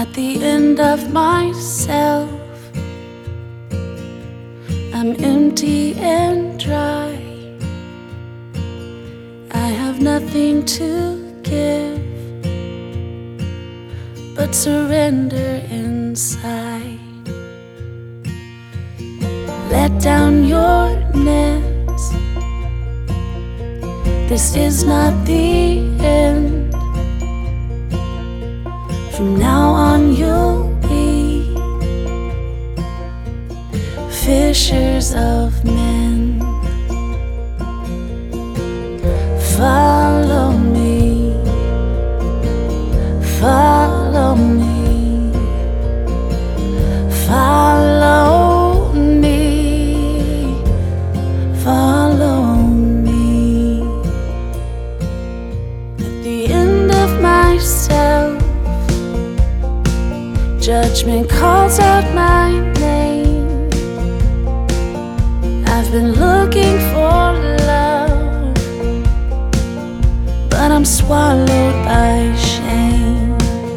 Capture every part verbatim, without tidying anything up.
At the end of myself, I'm empty and dry. I have nothing to give but surrender inside. Let down your nets. This is not the end. From now on you'll be fishers of men. Follow me, follow me, follow me, follow me. At the end of myself, judgment calls out my name. I've been looking for love, but I'm swallowed by shame.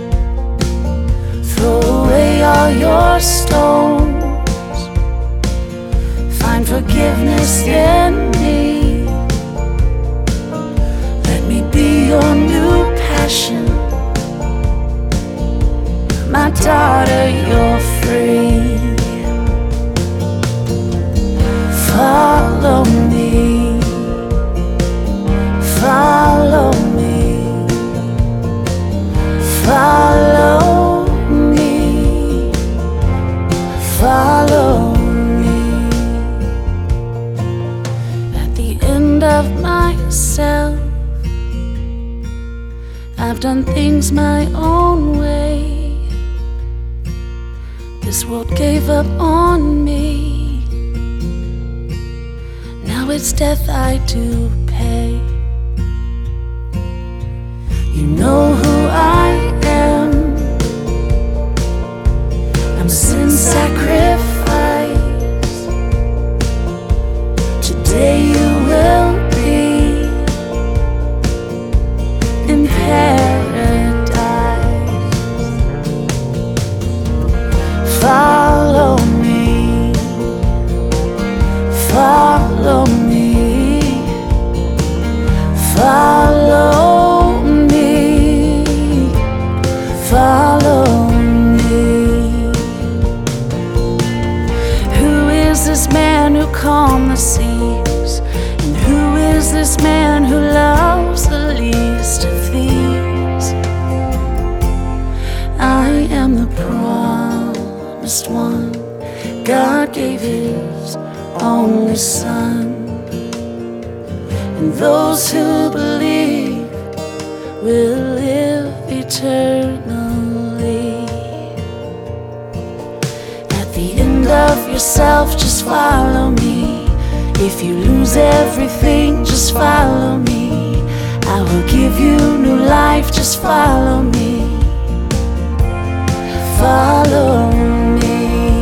Throw away all your stones, find forgiveness in me. Let me be your new passion. My daughter, you're free. Follow me, follow me, follow me, follow me. At the end of myself, I've done things my own way. This world gave up on me. Now it's death I do pay. You know who I am. I'm sin sacrifice. Today you will be in paradise. Follow me, follow me, follow me, follow me. Who is this man who calmed the seas? And who is this man who loves the least of these? I am the promised one. God gave His only Son, and those who believe will live eternally. At the end of yourself, just follow me. If you lose everything, just follow me. I will give you new life, just follow me. Follow me.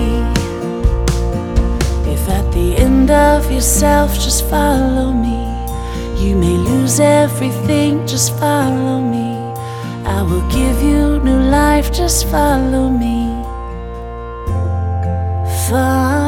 If at the end of yourself, just follow me. You may lose everything, just follow me. I will give you new life, just follow me. Follow